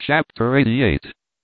Chapter 88.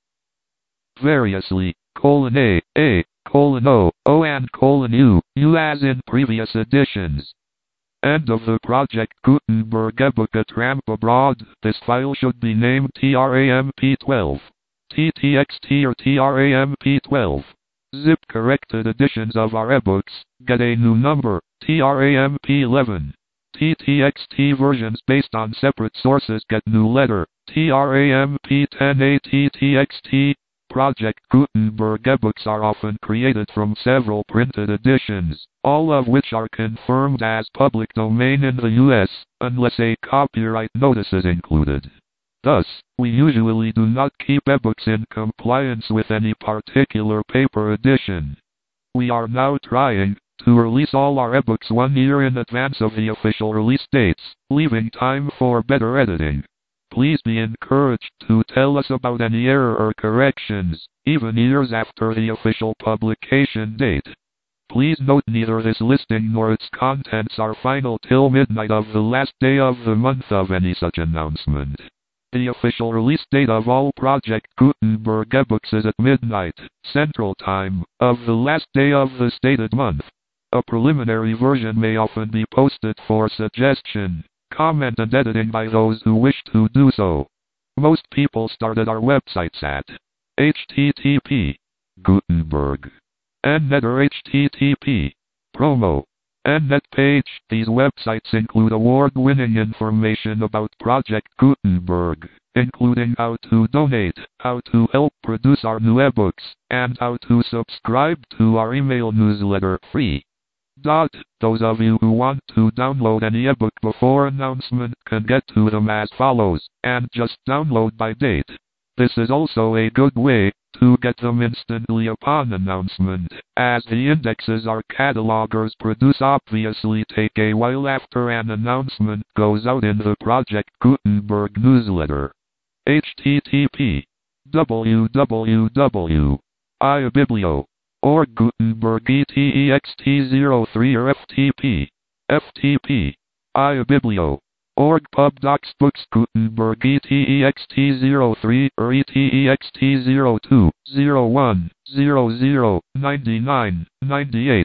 Variously, A, O and U as in previous editions. End of the Project Gutenberg ebook A Tramp Abroad. This file should be named TRAMP12, TTXT or TRAMP12. Zip corrected editions of our ebooks get a new number, TRAMP11. TTXT versions based on separate sources get new letter, TRAMP10A. TTXT. Project Gutenberg ebooks are often created from several printed editions, all of which are confirmed as public domain in the US, unless a copyright notice is included. Thus, we usually do not keep ebooks in compliance with any particular paper edition. We are now trying to release all our ebooks 1 year in advance of the official release dates, leaving time for better editing. Please be encouraged to tell us about any error or corrections, even years after the official publication date. Please note neither this listing nor its contents are final till midnight of the last day of the month of any such announcement. The official release date of all Project Gutenberg ebooks is at midnight, Central Time, of the last day of the stated month. A preliminary version may often be posted for suggestion, comment and editing by those who wish to do so. Most people started our websites at http Gutenberg .net or http promo .net page. These websites include award-winning information about Project Gutenberg, including how to donate, how to help produce our new ebooks, and how to subscribe to our email newsletter free. Those of you who want to download any ebook before announcement can get to them as follows, and just download by date. This is also a good way to get them instantly upon announcement, as the indexes our catalogers produce obviously take a while after an announcement goes out in the Project Gutenberg newsletter. http www.ibiblio .org Gutenberg ETEXT03 or FTP ibiblio .org PubDocs Books Gutenberg ETEXT03 or ETEXT02 01 00 99 98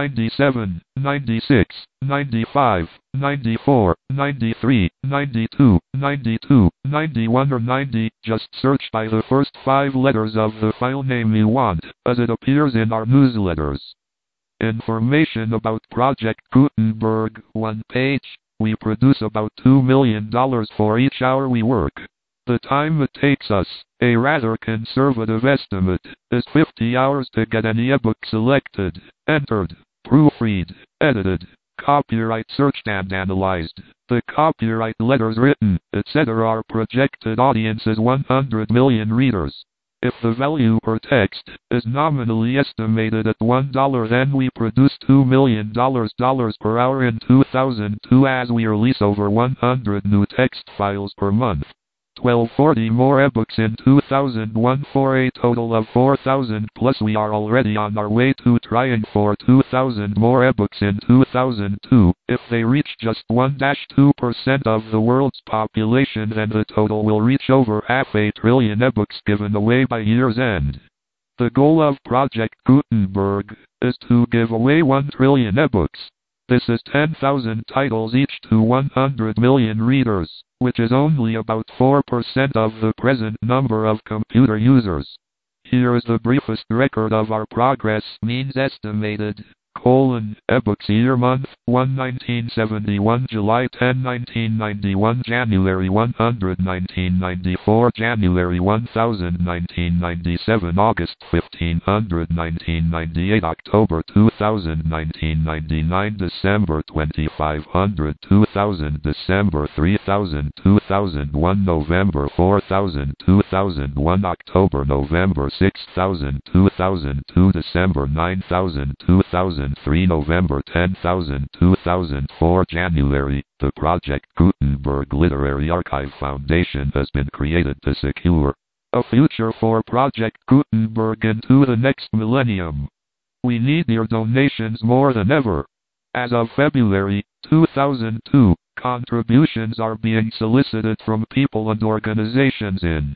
97 96 95 94 93 92 92 91 or 90. Just search by the first 5 letters of the file name you want, as it appears in our newsletters. Information about Project Gutenberg. 1 page. We produce about $2 million for each hour we work. The time it takes us, a rather conservative estimate, is 50 hours to get any ebook selected, entered, proofread, edited, copyright searched and analyzed. The copyright letters written, etc. Our projected audience is 100 million readers. If the value per text is nominally estimated at $1, then we produce $2 million per hour in 2002 as we release over 100 new text files per month. 1240 more ebooks in 2001 for a total of 4,000 plus. We are already on our way to trying for 2,000 more ebooks in 2002. If they reach just 1-2% of the world's population, then the total will reach over 500 billion ebooks given away by year's end. The goal of Project Gutenberg is to give away 1 trillion ebooks. This is 10,000 titles each to 100 million readers, which is only about 4% of the present number of computer users. Here is the briefest record of our progress. Means estimated, ebooks year month, 1 1971 July 10 1991 January 100 1994 January 1000 1997 August 1500 1998 October 2000 1999 December 2500 2000 December 3000 2001 November 4000 2001 October November 6000 2002 December 9000 2003 November 10,000 2004 January. The Project Gutenberg Literary Archive Foundation has been created to secure a future for Project Gutenberg into the next millennium. We need your donations more than ever. As of February 2002, contributions are being solicited from people and organizations in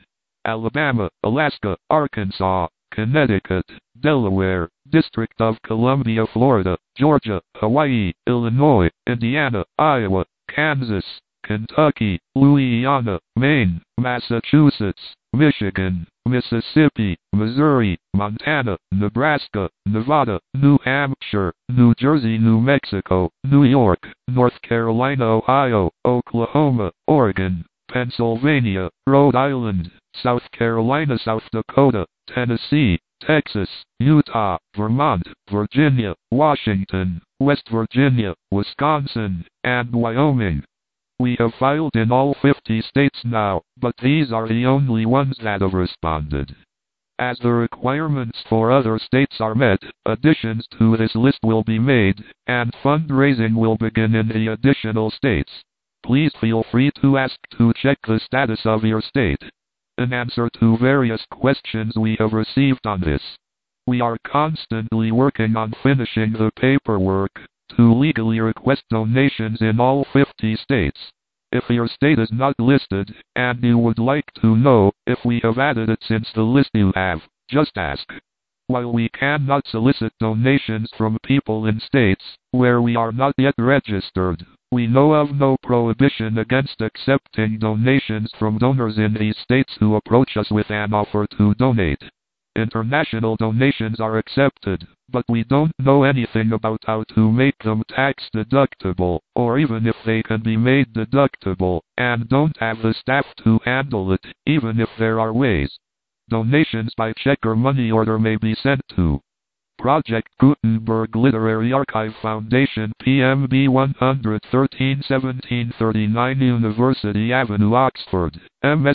Alabama, Alaska, Arkansas, Connecticut, Delaware, District of Columbia, Florida, Georgia, Hawaii, Illinois, Indiana, Iowa, Kansas, Kentucky, Louisiana, Maine, Massachusetts, Michigan, Mississippi, Missouri, Montana, Nebraska, Nevada, New Hampshire, New Jersey, New Mexico, New York, North Carolina, Ohio, Oklahoma, Oregon, Pennsylvania, Rhode Island, South Carolina, South Dakota, Tennessee, Texas, Utah, Vermont, Virginia, Washington, West Virginia, Wisconsin, and Wyoming. We have filed in all 50 states now, but these are the only ones that have responded. As the requirements for other states are met, additions to this list will be made, and fundraising will begin in the additional states. Please feel free to ask to check the status of your state. In answer to various questions we have received on this, we are constantly working on finishing the paperwork to legally request donations in all 50 states. If your state is not listed, and you would like to know if we have added it since the list you have, just ask. While we cannot solicit donations from people in states where we are not yet registered, we know of no prohibition against accepting donations from donors in these states who approach us with an offer to donate. International donations are accepted, but we don't know anything about how to make them tax deductible, or even if they can be made deductible, and don't have the staff to handle it, even if there are ways. Donations by check or money order may be sent to Project Gutenberg Literary Archive Foundation, PMB 113 1739 University Avenue, Oxford, MS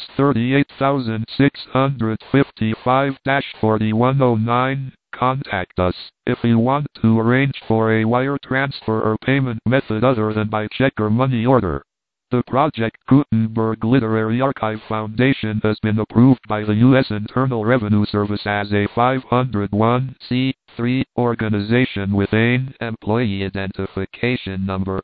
38655-4109. Contact us if you want to arrange for a wire transfer or payment method other than by check or money order. The Project Gutenberg Literary Archive Foundation has been approved by the U.S. Internal Revenue Service as a 501c3 organization with an employee identification number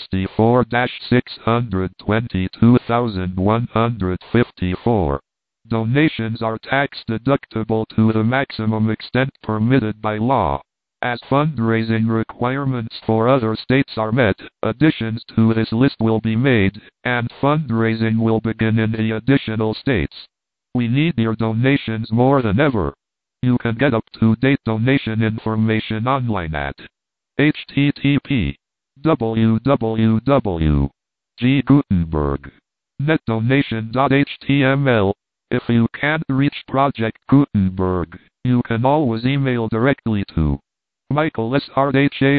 64-622,154. Donations are tax deductible to the maximum extent permitted by law. As fundraising requirements for other states are met, additions to this list will be made, and fundraising will begin in the additional states. We need your donations more than ever. You can get up-to-date donation information online at http://www.ggutenberg.netdonation.html. If you can't reach Project Gutenberg, you can always email directly to Michael S. Hart,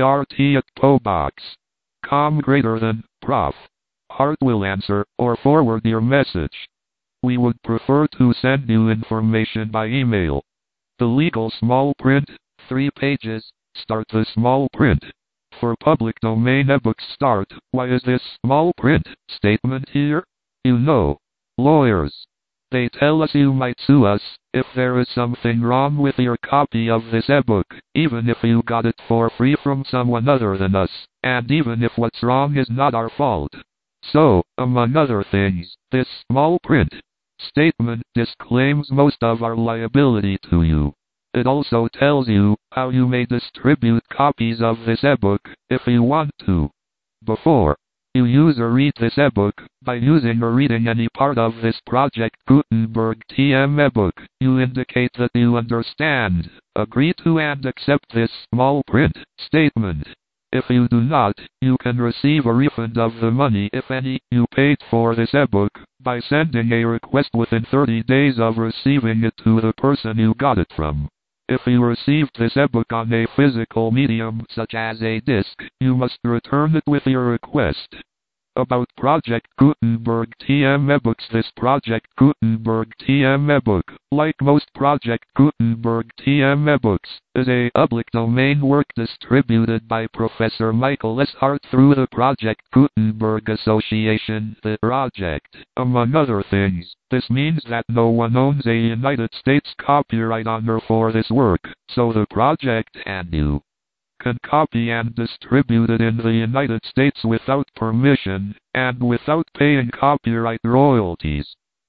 HART@POBox.com. Prof. Hart will answer or forward your message. We would prefer to send you information by email. The legal small print, 3 pages, start the small print. For public domain ebooks start, why is this small print statement here? You know, lawyers. They tell us you might sue us if there is something wrong with your copy of this ebook, even if you got it for free from someone other than us, and even if what's wrong is not our fault. So, among other things, this small print statement disclaims most of our liability to you. It also tells you how you may distribute copies of this ebook if you want to. Before you use or read this ebook, by using or reading any part of this Project Gutenberg TM ebook, you indicate that you understand, agree to and accept this small print statement. If you do not, you can receive a refund of the money, if any, you paid for this ebook, by sending a request within 30 days of receiving it to the person you got it from. If you received this ebook on a physical medium such as a disc, you must return it with your request. About Project Gutenberg TM ebooks. This Project Gutenberg TM ebook, like most Project Gutenberg TM ebooks, is a public domain work distributed by Professor Michael S. Hart through the Project Gutenberg Association, the project. Among other things, this means that no one owns a United States copyright honor for this work, so the project and you can copy and distribute it in the United States without permission, and without paying copyright royalties.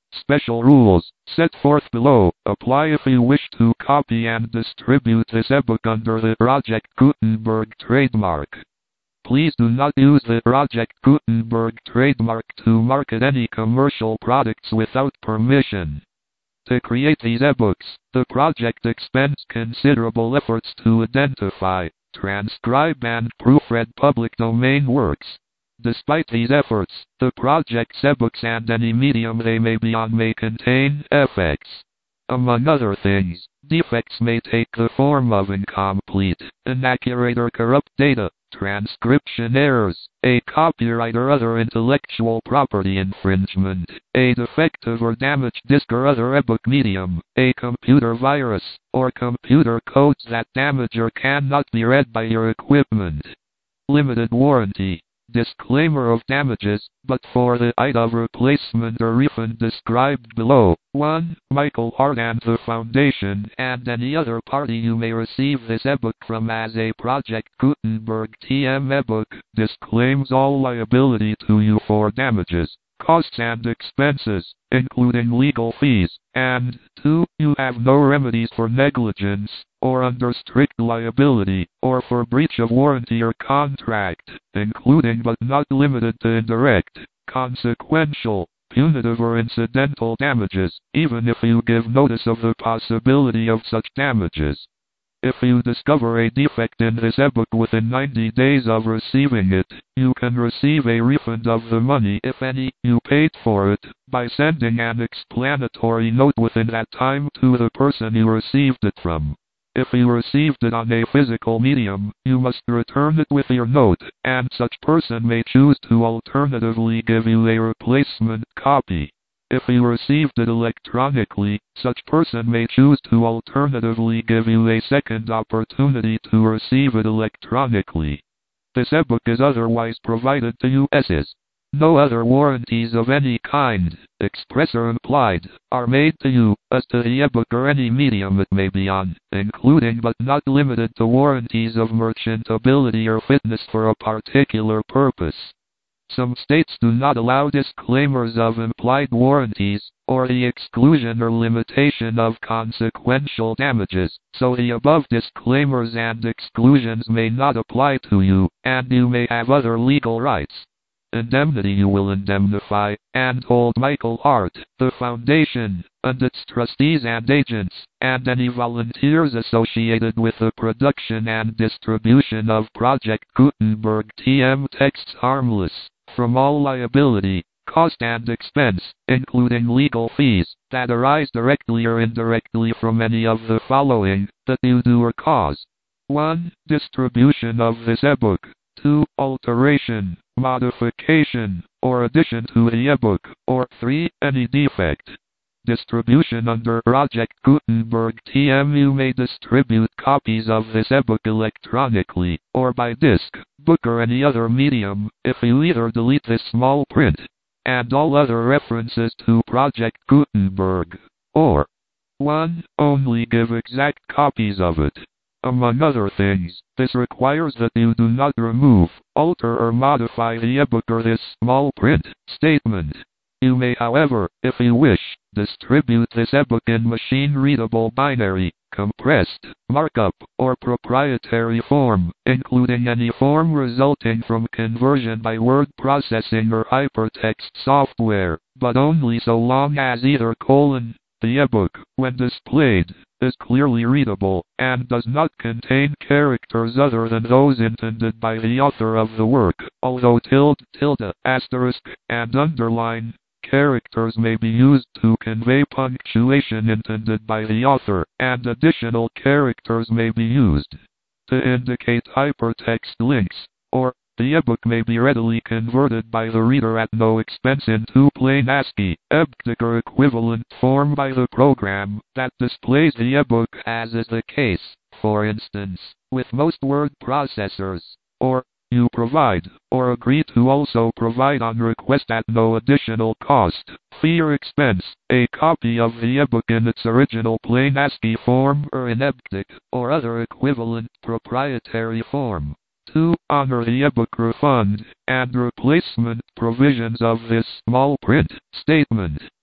Special rules, set forth below, apply if you wish to copy and distribute this ebook under the Project Gutenberg trademark. Please do not use the Project Gutenberg trademark to market any commercial products without permission. To create these ebooks, the project expends considerable efforts to identify, transcribe and proofread public domain works. Despite these efforts, the project's ebooks and any medium they may be on may contain defects. Among other things, defects may take the form of incomplete, inaccurate or corrupt data, transcription errors, a copyright or other intellectual property infringement, a defective or damaged disk or other ebook medium, a computer virus, or computer codes that damage or cannot be read by your equipment. Limited warranty. Disclaimer of damages, but for the item replacement or refund described below. 1. Michael Hart and the Foundation and any other party you may receive this ebook from as a Project Gutenberg TM ebook disclaims all liability to you for damages, costs and expenses, including legal fees, and 2. You have no remedies for negligence, or under strict liability, or for breach of warranty or contract, including but not limited to indirect, consequential, punitive or incidental damages, even if you give notice of the possibility of such damages. If you discover a defect in this ebook within 90 days of receiving it, you can receive a refund of the money, if any, you paid for it, by sending an explanatory note within that time to the person you received it from. If you received it on a physical medium, you must return it with your note, and such person may choose to alternatively give you a replacement copy. If you received it electronically, such person may choose to alternatively give you a second opportunity to receive it electronically. This ebook is otherwise provided to you as no other warranties of any kind, express or implied, are made to you, as to the ebook or any medium it may be on, including but not limited to warranties of merchantability or fitness for a particular purpose. Some states do not allow disclaimers of implied warranties, or the exclusion or limitation of consequential damages, so the above disclaimers and exclusions may not apply to you, and you may have other legal rights. Indemnity. You will indemnify, and hold Michael Hart, the Foundation, and its trustees and agents, and any volunteers associated with the production and distribution of Project Gutenberg TM texts harmless, from all liability, cost and expense, including legal fees, that arise directly or indirectly from any of the following, that you do or cause. 1. Distribution of this ebook. 2. Alteration, modification, or addition to the ebook, or 3. Any defect. Distribution under Project Gutenberg TM. You may distribute copies of this ebook electronically, or by disc, book or any other medium, if you either delete this small print, and all other references to Project Gutenberg, or 1. Only give exact copies of it. Among other things, this requires that you do not remove, alter or modify the ebook or this small print statement. You may, however, if you wish, distribute this ebook in machine-readable binary, compressed, markup, or proprietary form, including any form resulting from conversion by word processing or hypertext software, but only so long as either the ebook, when displayed, is clearly readable, and does not contain characters other than those intended by the author of the work, although tilde, asterisk, and underline characters may be used to convey punctuation intended by the author, and additional characters may be used to indicate hypertext links, or the ebook may be readily converted by the reader at no expense into plain ASCII, EBCDIC or equivalent form by the program that displays the ebook, as is the case, for instance, with most word processors, or you provide, or agree to also provide on request at no additional cost, fee or expense, a copy of the ebook in its original plain ASCII form or in EBCDIC, or other equivalent proprietary form. 2. Honor the ebook refund and replacement provisions of this small print statement.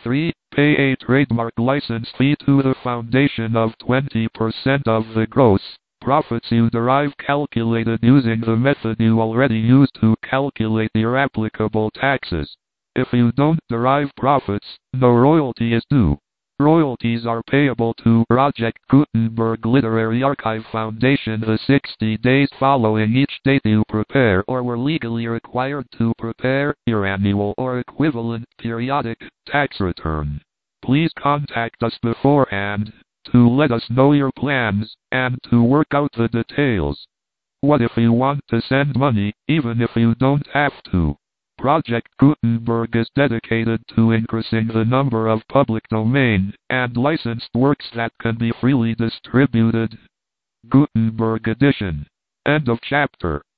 3. Pay a trademark license fee to the foundation of 20% of the gross profits you derive, calculated using the method you already use to calculate your applicable taxes. If you don't derive profits, no royalty is due. Royalties are payable to Project Gutenberg Literary Archive Foundation the 60 days following each date you prepare or were legally required to prepare your annual or equivalent periodic tax return. Please contact us beforehand to let us know your plans and to work out the details. What if you want to send money, even if you don't have to? Project Gutenberg is dedicated to increasing the number of public domain and licensed works that can be freely distributed. Gutenberg Edition. End of chapter.